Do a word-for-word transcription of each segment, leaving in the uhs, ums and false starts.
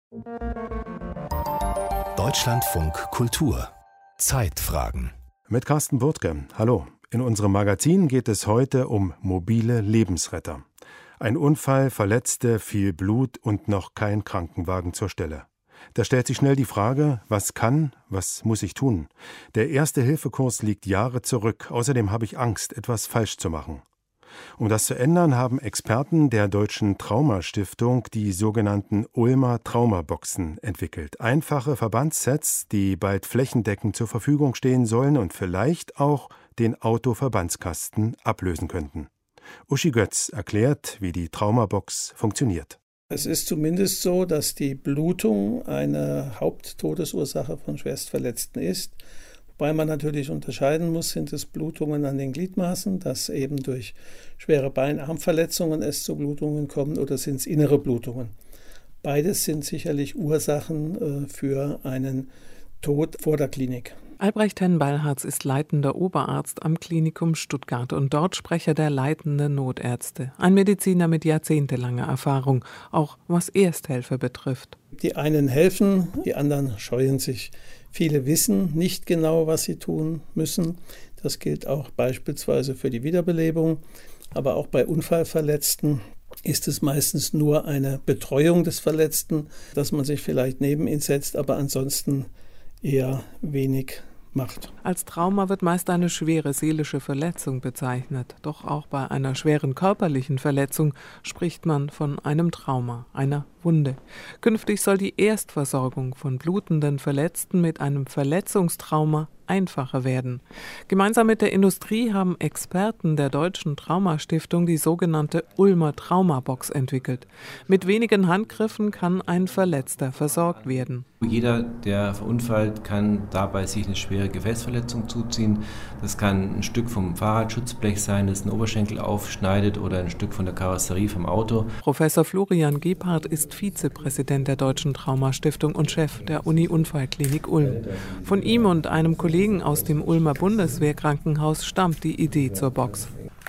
Deutschlandfunk Kultur Zeitfragen mit Carsten Burtke. Hallo. In unserem Magazin geht es heute um mobile Lebensretter. Ein Unfall, Verletzte, viel Blut und noch kein Krankenwagen zur Stelle. Da stellt sich schnell die Frage, was kann, was muss ich tun? Der Erste-Hilfe-Kurs liegt Jahre zurück. Außerdem habe ich Angst, etwas falsch zu machen. Um das zu ändern, haben Experten der Deutschen Traumastiftung die sogenannten Ulmer Traumaboxen entwickelt. Einfache Verbandssets, die bald flächendeckend zur Verfügung stehen sollen und vielleicht auch den Autoverbandskasten ablösen könnten. Uschi Götz erklärt, wie die Traumabox funktioniert. Es ist zumindest so, dass die Blutung eine Haupttodesursache von Schwerstverletzten ist. Wobei man natürlich unterscheiden muss, sind es Blutungen an den Gliedmaßen, dass eben durch schwere Bein-Arm-Verletzungen es zu Blutungen kommt, oder sind es innere Blutungen. Beides sind sicherlich Ursachen äh, für einen Tod vor der Klinik. Albrecht Henn-Ballharz ist leitender Oberarzt am Klinikum Stuttgart und dort Sprecher der leitenden Notärzte. Ein Mediziner mit jahrzehntelanger Erfahrung, auch was Ersthelfer betrifft. Die einen helfen, die anderen scheuen sich. Viele wissen nicht genau, was sie tun müssen. Das gilt auch beispielsweise für die Wiederbelebung. Aber auch bei Unfallverletzten ist es meistens nur eine Betreuung des Verletzten, dass man sich vielleicht neben ihn setzt, aber ansonsten eher wenig macht. Als Trauma wird meist eine schwere seelische Verletzung bezeichnet. Doch auch bei einer schweren körperlichen Verletzung spricht man von einem Trauma, einer Wunde. Künftig soll die Erstversorgung von blutenden Verletzten mit einem Verletzungstrauma einfacher werden. Gemeinsam mit der Industrie haben Experten der Deutschen Traumastiftung die sogenannte Ulmer Traumabox entwickelt. Mit wenigen Handgriffen kann ein Verletzter versorgt werden. Jeder, der verunfallt, kann dabei sich eine schwere Gefäßverletzung zuziehen. Das kann ein Stück vom Fahrradschutzblech sein, das den Oberschenkel aufschneidet, oder ein Stück von der Karosserie vom Auto. Professor Florian Gebhardt ist Vizepräsident der Deutschen Traumastiftung und Chef der Uni-Unfallklinik Ulm. Von ihm und einem Kollegen aus dem Ulmer Bundeswehrkrankenhaus stammt die Idee zur Box.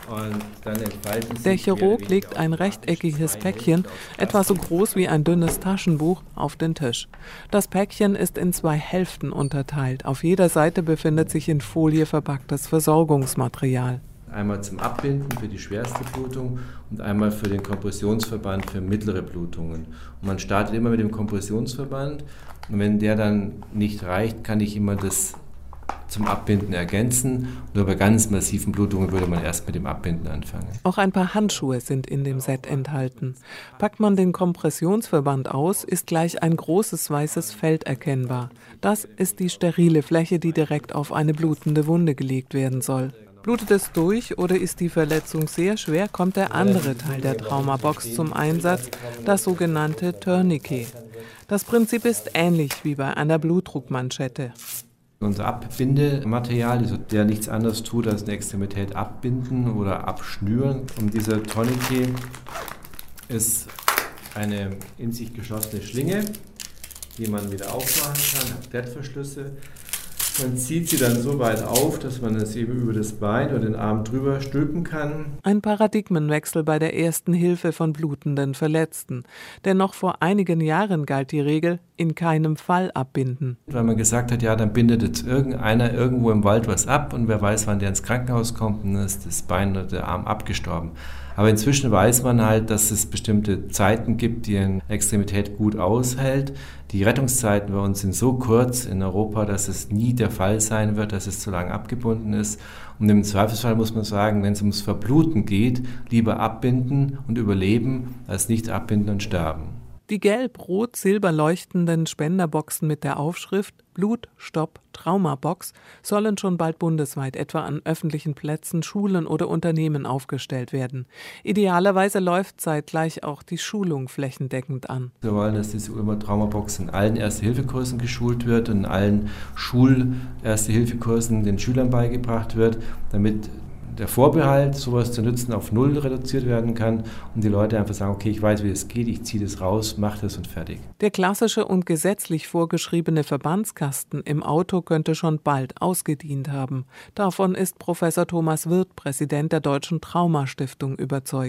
Der Chirurg legt ein rechteckiges Päckchen, etwa so groß wie ein dünnes Taschenbuch, auf den Tisch. Das Päckchen ist in zwei Hälften unterteilt. Auf jeder Seite befindet sich in Folie verpacktes Versorgungsmaterial. Einmal zum Abbinden für die schwerste Blutung und einmal für den Kompressionsverband für mittlere Blutungen. Und man startet immer mit dem Kompressionsverband, und wenn der dann nicht reicht, kann ich immer das zum Abbinden ergänzen. Nur bei ganz massiven Blutungen würde man erst mit dem Abbinden anfangen. Auch ein paar Handschuhe sind in dem Set enthalten. Packt man den Kompressionsverband aus, ist gleich ein großes weißes Feld erkennbar. Das ist die sterile Fläche, die direkt auf eine blutende Wunde gelegt werden soll. Blutet es durch oder ist die Verletzung sehr schwer, kommt der andere Teil der Traumabox zum Einsatz, das sogenannte Tourniquet. Das Prinzip ist ähnlich wie bei einer Blutdruckmanschette. Unser Abbindematerial, also der nichts anderes tut, als eine Extremität abbinden oder abschnüren. Und dieser Tourniquet ist eine in sich geschlossene Schlinge, die man wieder aufmachen kann, hat Klettverschlüsse. Man zieht sie dann so weit auf, dass man es eben über das Bein oder den Arm drüber stülpen kann. Ein Paradigmenwechsel bei der ersten Hilfe von blutenden Verletzten. Denn noch vor einigen Jahren galt die Regel, in keinem Fall abbinden. Weil man gesagt hat, ja, dann bindet jetzt irgendeiner irgendwo im Wald was ab und wer weiß, wann der ins Krankenhaus kommt, und dann ist das Bein oder der Arm abgestorben. Aber inzwischen weiß man halt, dass es bestimmte Zeiten gibt, die eine Extremität gut aushält. Die Rettungszeiten bei uns sind so kurz in Europa, dass es nie der Fall sein wird, dass es zu lange abgebunden ist. Und im Zweifelsfall muss man sagen, wenn es ums Verbluten geht, lieber abbinden und überleben, als nicht abbinden und sterben. Die gelb-rot-silber leuchtenden Spenderboxen mit der Aufschrift Blut, Stopp, Traumabox sollen schon bald bundesweit etwa an öffentlichen Plätzen, Schulen oder Unternehmen aufgestellt werden. Idealerweise läuft zeitgleich auch die Schulung flächendeckend an. Wir wollen, dass diese Ulmer Traumabox in allen Erste-Hilfe-Kursen geschult wird und in allen Schul-Erste-Hilfe-Kursen den Schülern beigebracht wird, damit der Vorbehalt, sowas zu nutzen, auf null reduziert werden kann und die Leute einfach sagen, okay, ich weiß, wie das geht, ich ziehe das raus, mache das und fertig. Der klassische und gesetzlich vorgeschriebene Verbandskasten im Auto könnte schon bald ausgedient haben. Davon ist Professor Thomas Wirth, Präsident der Deutschen Traumastiftung, überzeugt.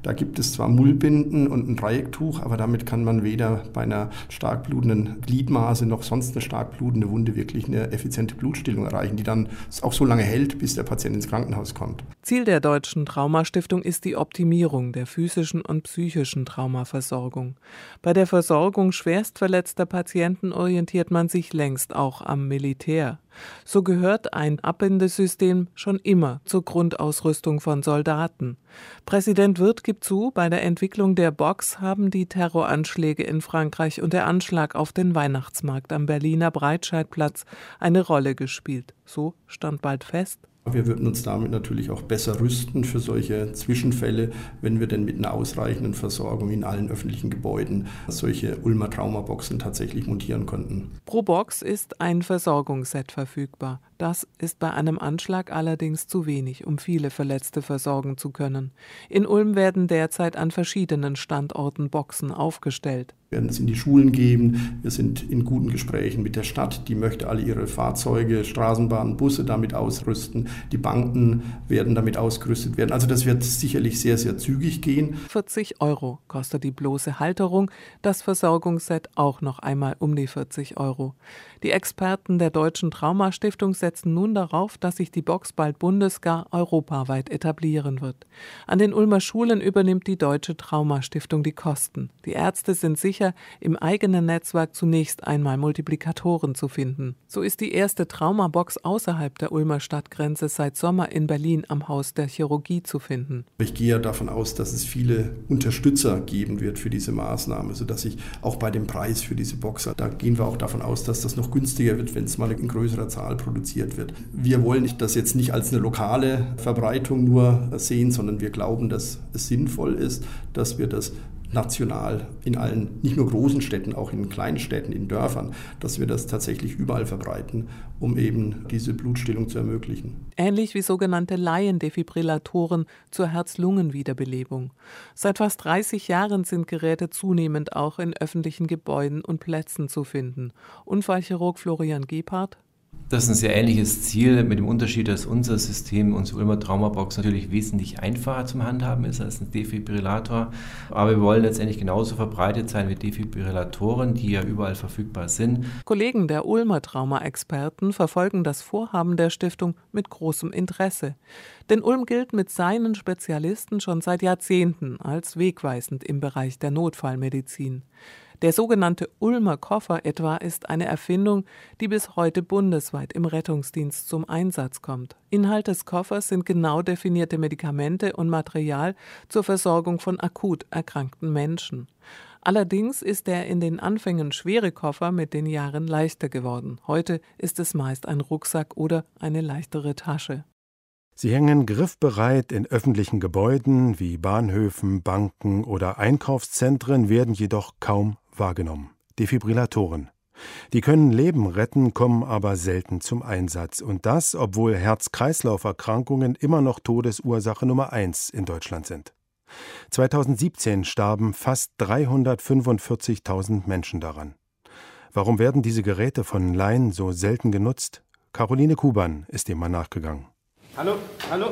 Da gibt es zwar Mullbinden und ein Dreiecktuch, aber damit kann man weder bei einer stark blutenden Gliedmaße noch sonst eine stark blutende Wunde wirklich eine effiziente Blutstillung erreichen, die dann auch so lange hält, bis der Patient ins Krankenhaus kommt. Ziel der Deutschen Traumastiftung ist die Optimierung der physischen und psychischen Traumaversorgung. Bei der Versorgung schwerstverletzter Patienten orientiert man sich längst auch am Militär. So gehört ein Abbindesystem schon immer zur Grundausrüstung von Soldaten. Präsident Wirth gibt zu, bei der Entwicklung der Box haben die Terroranschläge in Frankreich und der Anschlag auf den Weihnachtsmarkt am Berliner Breitscheidplatz eine Rolle gespielt. So stand bald fest: Wir würden uns damit natürlich auch besser rüsten für solche Zwischenfälle, wenn wir denn mit einer ausreichenden Versorgung in allen öffentlichen Gebäuden solche Ulmer Traumaboxen tatsächlich montieren konnten. Pro Box ist ein Versorgungsset verfügbar. Das ist bei einem Anschlag allerdings zu wenig, um viele Verletzte versorgen zu können. In Ulm werden derzeit an verschiedenen Standorten Boxen aufgestellt. Wir werden es in die Schulen geben. Wir sind in guten Gesprächen mit der Stadt. Die möchte alle ihre Fahrzeuge, Straßenbahnen, Busse damit ausrüsten. Die Banken werden damit ausgerüstet werden. Also das wird sicherlich sehr, sehr zügig gehen. vierzig Euro kostet die bloße Halterung, das Versorgungsset auch noch einmal um die vierzig Euro. Die Experten der Deutschen Traumastiftung setzen nun darauf, dass sich die Box bald bundes-, gar europaweit etablieren wird. An den Ulmer Schulen übernimmt die Deutsche Traumastiftung die Kosten. Die Ärzte sind sicher, im eigenen Netzwerk zunächst einmal Multiplikatoren zu finden. So ist die erste Traumabox außerhalb der Ulmer Stadtgrenze seit Sommer in Berlin am Haus der Chirurgie zu finden. Ich gehe ja davon aus, dass es viele Unterstützer geben wird für diese Maßnahme, sodass ich auch bei dem Preis für diese Box, da gehen wir auch davon aus, dass das noch günstiger wird, wenn es mal in größerer Zahl produziert wird. Wir wollen das jetzt nicht als eine lokale Verbreitung nur sehen, sondern wir glauben, dass es sinnvoll ist, dass wir das national in allen, nicht nur großen Städten, auch in kleinen Städten, in Dörfern, dass wir das tatsächlich überall verbreiten, um eben diese Blutstillung zu ermöglichen. Ähnlich wie sogenannte Laiendefibrillatoren zur Herz-Lungen-Wiederbelebung. Seit fast dreißig Jahren sind Geräte zunehmend auch in öffentlichen Gebäuden und Plätzen zu finden. Unfallchirurg Florian Gebhardt: Das ist ein sehr ähnliches Ziel, mit dem Unterschied, dass unser System, unsere Ulmer Traumabox, natürlich wesentlich einfacher zum Handhaben ist als ein Defibrillator. Aber wir wollen letztendlich genauso verbreitet sein wie Defibrillatoren, die ja überall verfügbar sind. Kollegen der Ulmer Trauma-Experten verfolgen das Vorhaben der Stiftung mit großem Interesse. Denn Ulm gilt mit seinen Spezialisten schon seit Jahrzehnten als wegweisend im Bereich der Notfallmedizin. Der sogenannte Ulmer Koffer etwa ist eine Erfindung, die bis heute bundesweit im Rettungsdienst zum Einsatz kommt. Inhalt des Koffers sind genau definierte Medikamente und Material zur Versorgung von akut erkrankten Menschen. Allerdings ist der in den Anfängen schwere Koffer mit den Jahren leichter geworden. Heute ist es meist ein Rucksack oder eine leichtere Tasche. Sie hängen griffbereit in öffentlichen Gebäuden wie Bahnhöfen, Banken oder Einkaufszentren, werden jedoch kaum wahrgenommen. Defibrillatoren. Die können Leben retten, kommen aber selten zum Einsatz. Und das, obwohl Herz-Kreislauf-Erkrankungen immer noch Todesursache Nummer eins in Deutschland sind. zweitausendsiebzehn starben fast dreihundertfünfundvierzigtausend Menschen daran. Warum werden diese Geräte von Laien so selten genutzt? Caroline Kuban ist dem mal nachgegangen. Hallo, hallo.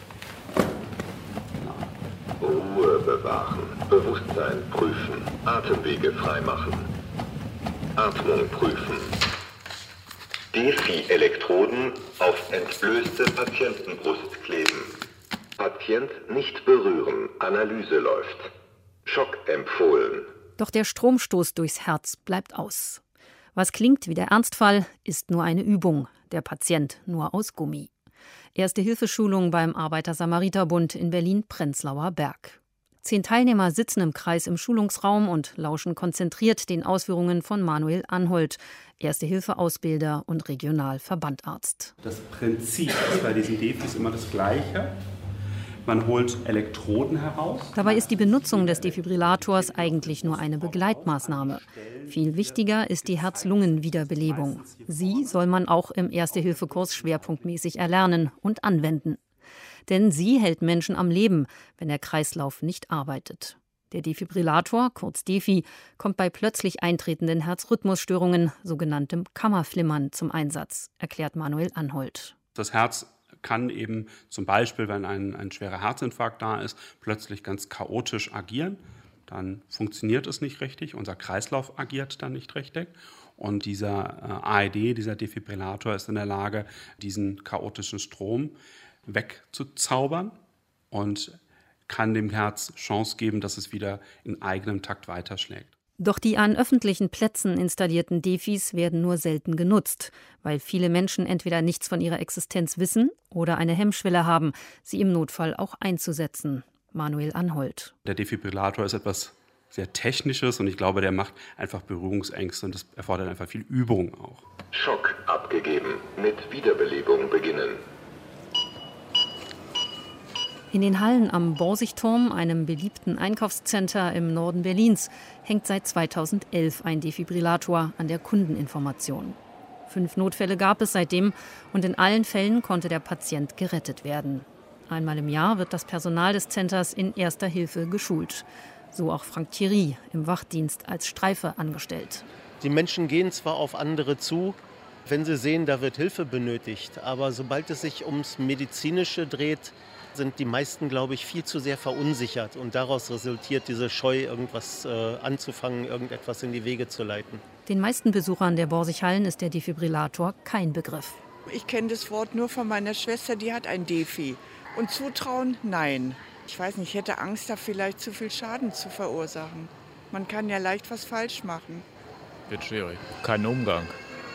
Ruhe bewahren, Bewusstsein prüfen, Atemwege freimachen, Atmung prüfen. Defi-Elektroden auf entblößte Patientenbrust kleben. Patient nicht berühren, Analyse läuft. Schock empfohlen. Doch der Stromstoß durchs Herz bleibt aus. Was klingt wie der Ernstfall, ist nur eine Übung, der Patient nur aus Gummi. Erste-Hilfe-Schulung beim Arbeiter-Samariter-Bund in Berlin-Prenzlauer Berg. Zehn Teilnehmer sitzen im Kreis im Schulungsraum und lauschen konzentriert den Ausführungen von Manuel Anhold, Erste-Hilfe-Ausbilder und Regionalverbandarzt. Das Prinzip ist bei diesen Defis immer das Gleiche. Man holt Elektroden heraus. Dabei ist die Benutzung des Defibrillators eigentlich nur eine Begleitmaßnahme. Viel wichtiger ist die Herz-Lungen-Wiederbelebung. Sie soll man auch im Erste-Hilfe-Kurs schwerpunktmäßig erlernen und anwenden. Denn sie hält Menschen am Leben, wenn der Kreislauf nicht arbeitet. Der Defibrillator, kurz Defi, kommt bei plötzlich eintretenden Herzrhythmusstörungen, sogenanntem Kammerflimmern, zum Einsatz, erklärt Manuel Anhold. Das Herz kann eben zum Beispiel, wenn ein, ein schwerer Herzinfarkt da ist, plötzlich ganz chaotisch agieren. Dann funktioniert es nicht richtig, unser Kreislauf agiert dann nicht richtig. Und dieser äh, A E D, dieser Defibrillator, ist in der Lage, diesen chaotischen Strom wegzuzaubern und kann dem Herz Chance geben, dass es wieder in eigenem Takt weiterschlägt. Doch die an öffentlichen Plätzen installierten Defis werden nur selten genutzt, weil viele Menschen entweder nichts von ihrer Existenz wissen oder eine Hemmschwelle haben, sie im Notfall auch einzusetzen. Manuel Anholt. Der Defibrillator ist etwas sehr Technisches und ich glaube, der macht einfach Berührungsängste und das erfordert einfach viel Übung auch. Schock abgegeben. Mit Wiederbelebung beginnen. In den Hallen am Borsigturm, einem beliebten Einkaufscenter im Norden Berlins, hängt seit zweitausendelf ein Defibrillator an der Kundeninformation. Fünf Notfälle gab es seitdem und in allen Fällen konnte der Patient gerettet werden. Einmal im Jahr wird das Personal des Centers in Erster Hilfe geschult. So auch Frank Thierry, im Wachdienst als Streife angestellt. Die Menschen gehen zwar auf andere zu, wenn sie sehen, da wird Hilfe benötigt. Aber sobald es sich ums Medizinische dreht, sind die meisten, glaube ich, viel zu sehr verunsichert. Und daraus resultiert diese Scheu, irgendwas äh, anzufangen, irgendetwas in die Wege zu leiten. Den meisten Besuchern der Borsighallen ist der Defibrillator kein Begriff. Ich kenne das Wort nur von meiner Schwester, die hat ein Defi. Und zutrauen, nein. Ich weiß nicht, ich hätte Angst, da vielleicht zu viel Schaden zu verursachen. Man kann ja leicht was falsch machen. Wird schwierig. Kein Umgang.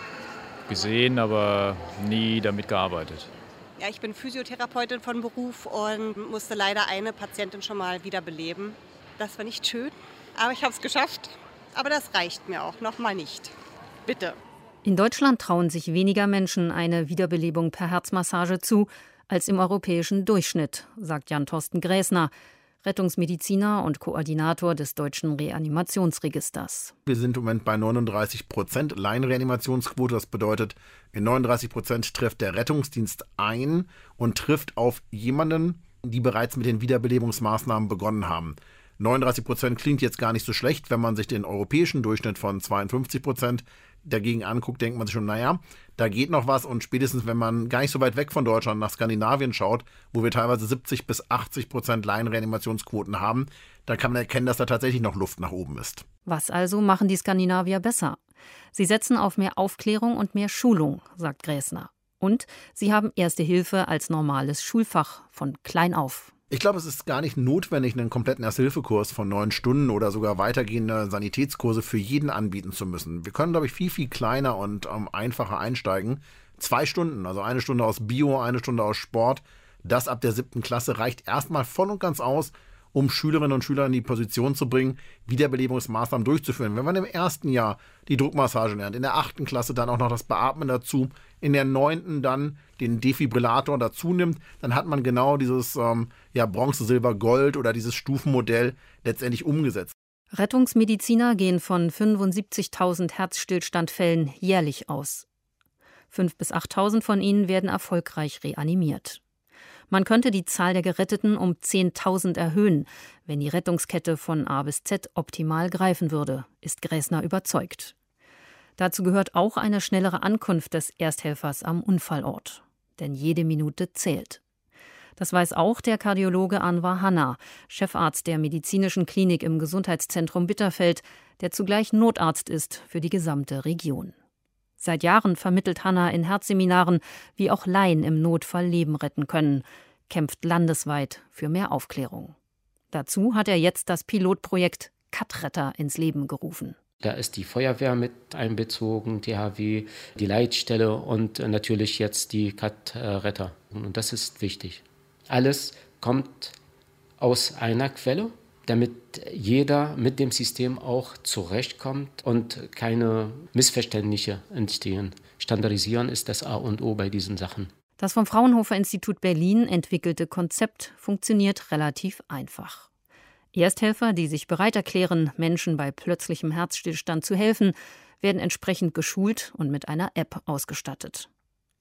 Gesehen, aber nie damit gearbeitet. Ja, ich bin Physiotherapeutin von Beruf und musste leider eine Patientin schon mal wiederbeleben. Das war nicht schön, aber ich habe es geschafft. Aber das reicht mir auch, nochmal nicht. Bitte. In Deutschland trauen sich weniger Menschen eine Wiederbelebung per Herzmassage zu als im europäischen Durchschnitt, sagt Jan-Thorsten Gräßner, Rettungsmediziner und Koordinator des Deutschen Reanimationsregisters. Wir sind im Moment bei neununddreißig Prozent Laienreanimationsquote. Das bedeutet, in neununddreißig Prozent trifft der Rettungsdienst ein und trifft auf jemanden, die bereits mit den Wiederbelebungsmaßnahmen begonnen haben. neununddreißig Prozent klingt jetzt gar nicht so schlecht, wenn man sich den europäischen Durchschnitt von zweiundfünfzig Prozent dagegen anguckt, denkt man sich schon, naja, da geht noch was. Und spätestens, wenn man gar nicht so weit weg von Deutschland nach Skandinavien schaut, wo wir teilweise siebzig bis achtzig Prozent Laienreanimationsquoten haben, da kann man erkennen, dass da tatsächlich noch Luft nach oben ist. Was also machen die Skandinavier besser? Sie setzen auf mehr Aufklärung und mehr Schulung, sagt Gräßner. Und sie haben Erste Hilfe als normales Schulfach von klein auf. Ich glaube, es ist gar nicht notwendig, einen kompletten Erste-Hilfe-Kurs von neun Stunden oder sogar weitergehende Sanitätskurse für jeden anbieten zu müssen. Wir können, glaube ich, viel, viel kleiner und ähm, einfacher einsteigen. Zwei Stunden, also eine Stunde aus Bio, eine Stunde aus Sport, das ab der siebten Klasse reicht erstmal voll und ganz aus, um Schülerinnen und Schüler in die Position zu bringen, Wiederbelebungsmaßnahmen durchzuführen. Wenn man im ersten Jahr die Druckmassage lernt, in der achten Klasse dann auch noch das Beatmen dazu, in der neunten dann den Defibrillator dazu nimmt, dann hat man genau dieses ähm, ja, Bronze, Silber, Gold oder dieses Stufenmodell letztendlich umgesetzt. Rettungsmediziner gehen von fünfundsiebzigtausend Herzstillstandfällen jährlich aus. fünftausend bis achttausend von ihnen werden erfolgreich reanimiert. Man könnte die Zahl der Geretteten um zehntausend erhöhen, wenn die Rettungskette von A bis Z optimal greifen würde, ist Gräßner überzeugt. Dazu gehört auch eine schnellere Ankunft des Ersthelfers am Unfallort. Denn jede Minute zählt. Das weiß auch der Kardiologe Anwar Hanna, Chefarzt der medizinischen Klinik im Gesundheitszentrum Bitterfeld, der zugleich Notarzt ist für die gesamte Region. Seit Jahren vermittelt Hanna in Herzseminaren, wie auch Laien im Notfall Leben retten können, kämpft landesweit für mehr Aufklärung. Dazu hat er jetzt das Pilotprojekt Cut-Retter ins Leben gerufen. Da ist die Feuerwehr mit einbezogen, T H W, die Leitstelle und natürlich jetzt die Cut-Retter. Und das ist wichtig. Alles kommt aus einer Quelle, damit jeder mit dem System auch zurechtkommt und keine Missverständnisse entstehen. Standardisieren ist das A und O bei diesen Sachen. Das vom Fraunhofer Institut Berlin entwickelte Konzept funktioniert relativ einfach. Ersthelfer, die sich bereit erklären, Menschen bei plötzlichem Herzstillstand zu helfen, werden entsprechend geschult und mit einer App ausgestattet.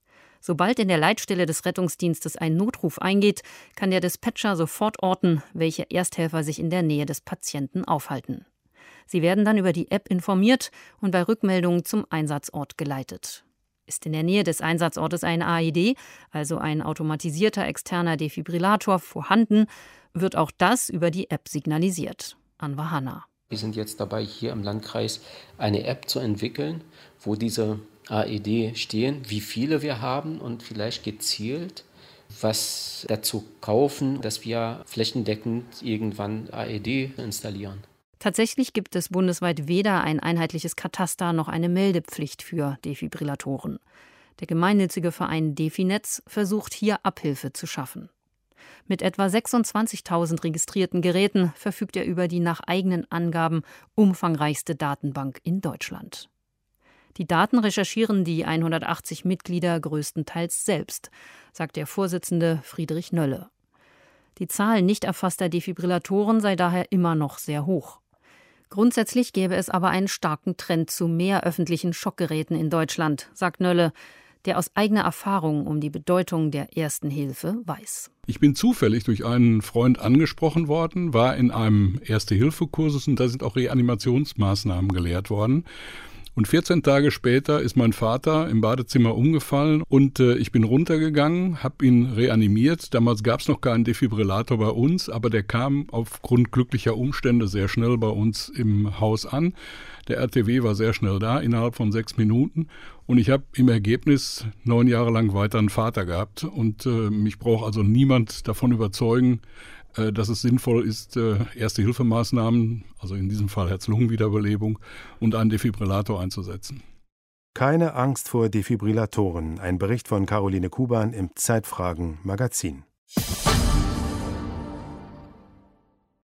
Sobald in der Leitstelle des Rettungsdienstes ein Notruf eingeht, kann der Dispatcher sofort orten, welche Ersthelfer sich in der Nähe des Patienten aufhalten. Sie werden dann über die App informiert und bei Rückmeldungen zum Einsatzort geleitet. Ist in der Nähe des Einsatzortes ein A E D, also ein automatisierter externer Defibrillator, vorhanden, wird auch das über die App signalisiert. Anwar Hanna. Wir sind jetzt dabei, hier im Landkreis eine App zu entwickeln, wo diese A E D stehen, wie viele wir haben und vielleicht gezielt was dazu kaufen, dass wir flächendeckend irgendwann A E D installieren. Tatsächlich gibt es bundesweit weder ein einheitliches Kataster noch eine Meldepflicht für Defibrillatoren. Der gemeinnützige Verein Definetz versucht hier Abhilfe zu schaffen. Mit etwa sechsundzwanzigtausend registrierten Geräten verfügt er über die nach eigenen Angaben umfangreichste Datenbank in Deutschland. Die Daten recherchieren die hundertachtzig Mitglieder größtenteils selbst, sagt der Vorsitzende Friedrich Nölle. Die Zahl nicht erfasster Defibrillatoren sei daher immer noch sehr hoch. Grundsätzlich gäbe es aber einen starken Trend zu mehr öffentlichen Schockgeräten in Deutschland, sagt Nölle, der aus eigener Erfahrung um die Bedeutung der Ersten Hilfe weiß. Ich bin zufällig durch einen Freund angesprochen worden, war in einem Erste-Hilfe-Kursus und da sind auch Reanimationsmaßnahmen gelehrt worden. Und vierzehn Tage später ist mein Vater im Badezimmer umgefallen und äh, ich bin runtergegangen, habe ihn reanimiert. Damals gab es noch keinen Defibrillator bei uns, aber der kam aufgrund glücklicher Umstände sehr schnell bei uns im Haus an. Der R T W war sehr schnell da, innerhalb von sechs Minuten. Und ich habe im Ergebnis neun Jahre lang weiter einen Vater gehabt. Und äh, mich braucht also niemand davon überzeugen, dass es sinnvoll ist, Erste-Hilfemaßnahmen, also in diesem Fall Herz-Lungen-Wiederbelebung, und einen Defibrillator einzusetzen. Keine Angst vor Defibrillatoren. Ein Bericht von Caroline Kuban im Zeitfragen-Magazin.